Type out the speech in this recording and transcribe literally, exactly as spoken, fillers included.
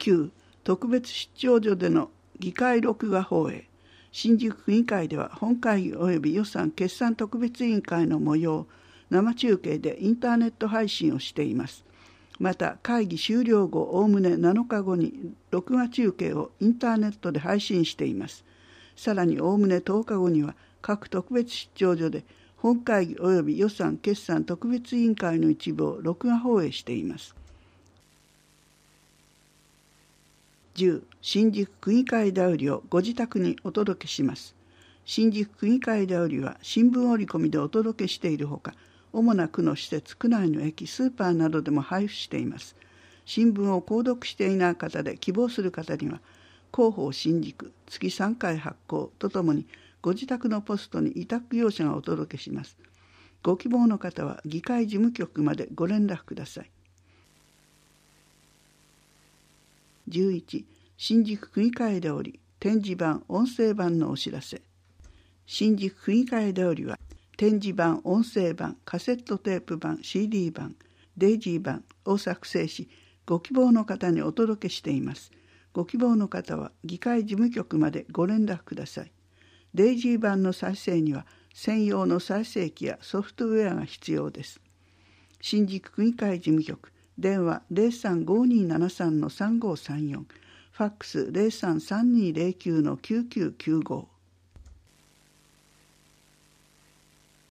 きゅう特別出張所での議会録画放映。新宿区議会では本会議及び予算決算特別委員会の模様を生中継でインターネット配信をしています。また会議終了後おおむねなのかごに録画中継をインターネットで配信しています。さらにおおむねとおかごには各特別出張所で本会議及び予算決算特別委員会の一部を録画放映しています。じゅう新宿区議会だよりをご自宅にお届けします。新宿区議会だよりは新聞折り込みでお届けしているほか、主な区の施設、区内の駅、スーパーなどでも配布しています。新聞を購読していない方で希望する方には、広報新宿月さんかい発行とともにご自宅のポストに委託業者がお届けします。ご希望の方は議会事務局までご連絡ください。じゅういち新宿区議会だより展示板音声版のお知らせ。新宿区議会だよりは展示板音声版カセットテープ版 シーディー 版デイジー版を作成しご希望の方にお届けしています。ご希望の方は議会事務局までご連絡ください。デイジー版の再生には専用の再生機やソフトウェアが必要です。新宿区議会事務局電話 ゼロさんごにーななさんのさんごーさんよん ファックス ゼロさんさんにーゼロきゅうのきゅうきゅうきゅうご